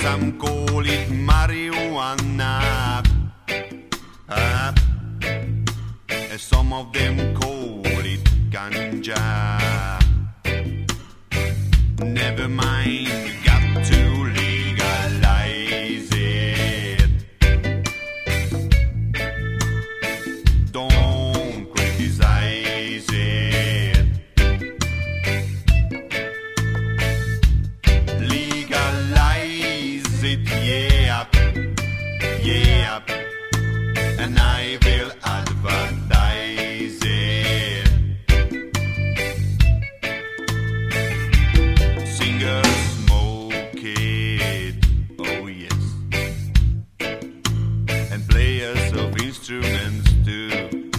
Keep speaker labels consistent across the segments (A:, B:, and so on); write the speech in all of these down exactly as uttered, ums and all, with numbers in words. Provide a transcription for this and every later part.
A: Some call it marijuana. Uh, some of them call it ganja. Never mind, we got to legalize it. Don't criticize it. Legalize it, yeah, yeah. And I will advertise it. Singers smoke it, oh yes. And players of instruments too.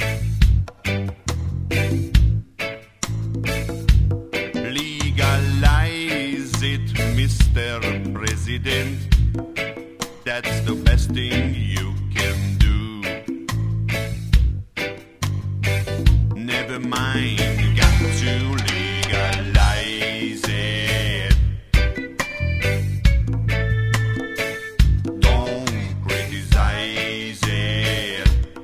A: Legalize it, Mister President. That's the best thing you can do. Never mind, you got to legalize it. Don't criticize it.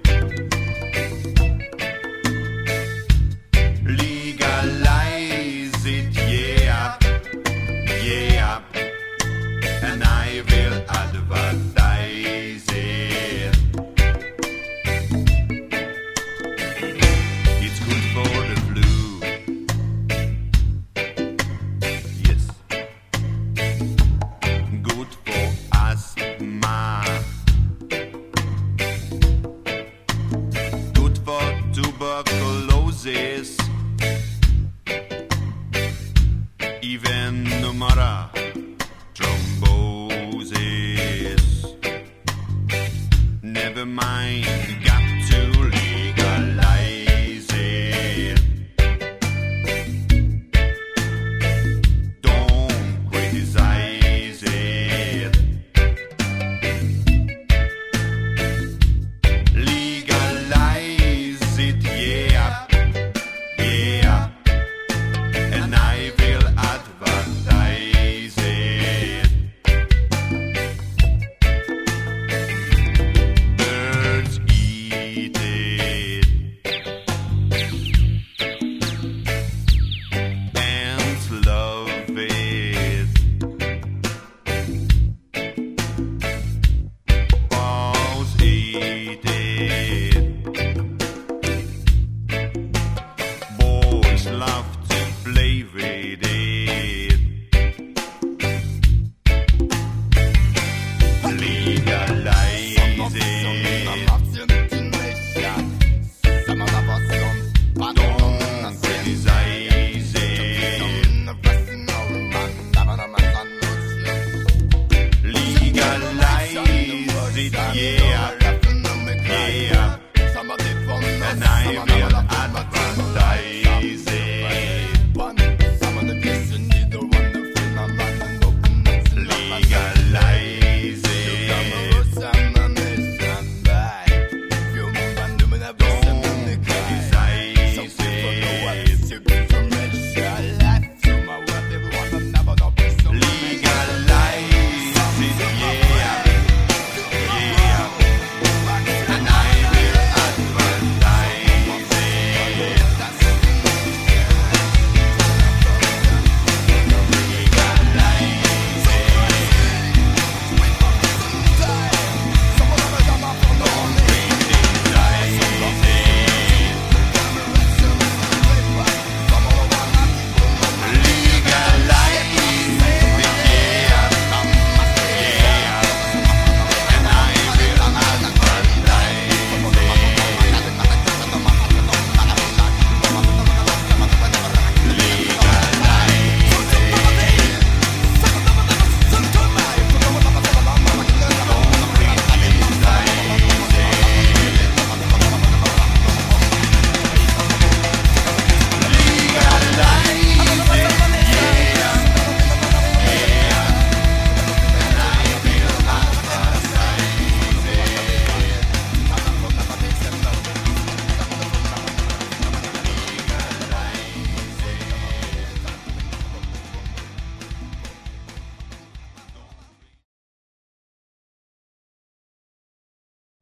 A: Legalize it, yeah, yeah. And I will advertise it. It's good for the flu. Yes. Good for asthma. Good for tuberculosis. Even no matter thrombosis. Never mind, you got to legalize it. Don't criticize it. Legalize it, yeah, yeah. And I will advertise it. Birds eat it. Ants love it. Cows eat it. Boys love to play with it. Legalize it. Don't criticize it. Legalize it, yeah.